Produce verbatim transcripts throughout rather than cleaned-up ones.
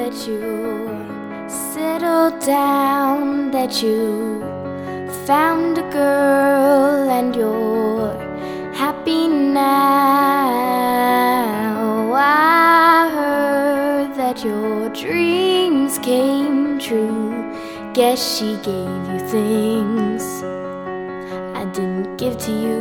that you settled down, that you found a girl and you're happy now. I heard that your dreams came true. Guess she gave you things I didn't give to you.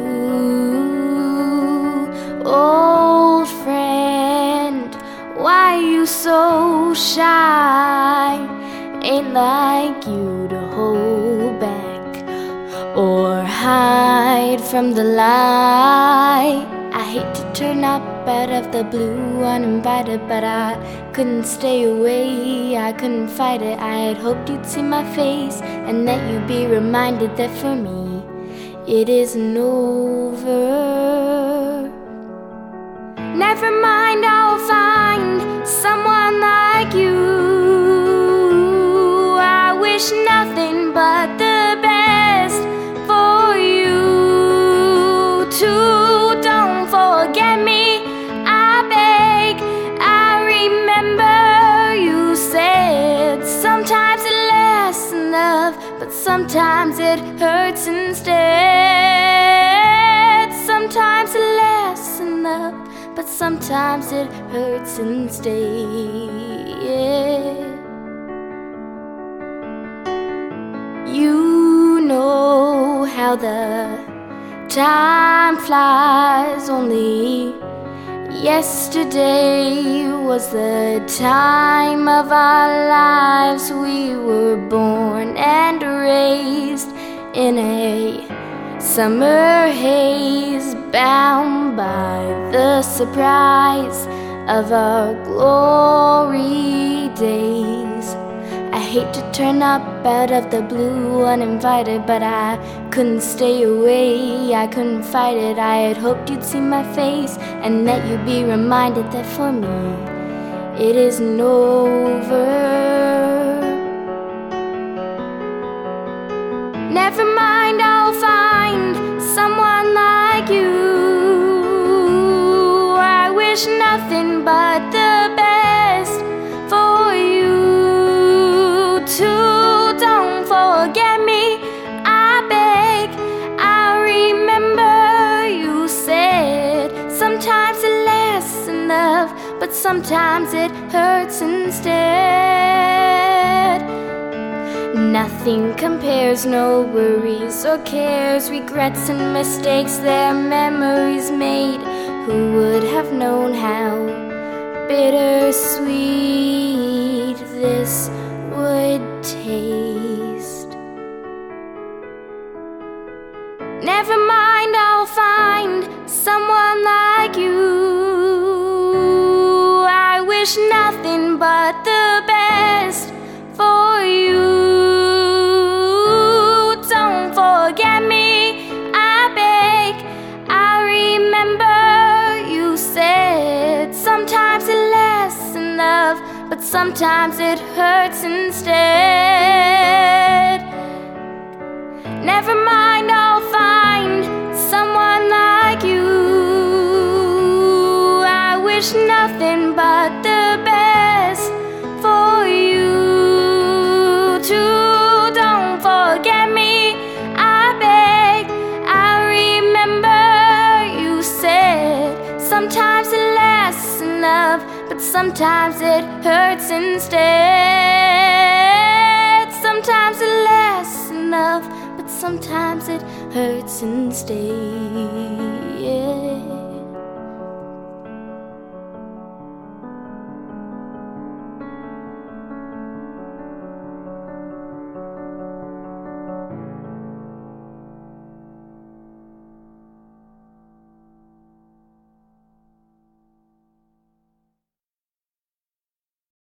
Old friend, why you so shy? Ain't like you to hold back or hide from the light. I hate to turn up out of the blue uninvited, but I couldn't stay away, I couldn't fight it. I had hoped you'd see my face and that you'd be reminded that for me it isn't over. Never mind, I'll find someone like you. I wish nothing but the best for you too. Don't forget me, I beg. I remember you said sometimes it lasts in love, but sometimes it hurts instead. Sometimes it lasts in love, but sometimes it hurts instead. You know how the time flies. Only yesterday was the time of our lives. We were born and raised in a summer haze, bound by the surprise of our glory days. I hate to turn up out of the blue uninvited, but I couldn't stay away, I couldn't fight it. I had hoped you'd see my face and that you'd be reminded that for me it isn't over. Never mind, I'll find someone like you. I wish nothing but the best for you too. Don't forget me, I beg. I remember you said sometimes it lasts in love, but sometimes it hurts instead. Nothing compares, no worries or cares, regrets and mistakes, their memories made. Who would have known how bittersweet this would taste? Never mind, I'll find someone like you. I wish nothing but the best for you. Don't forget me, I beg. I remember you said sometimes it lasts in love, but sometimes it hurts instead. Never mind, I'll find someone like you. I wish nothing but the best for you too. Don't forget me, I beg. I remember you said sometimes it lasts in love, but sometimes it hurts instead. Sometimes it lasts in love, but sometimes it hurts instead.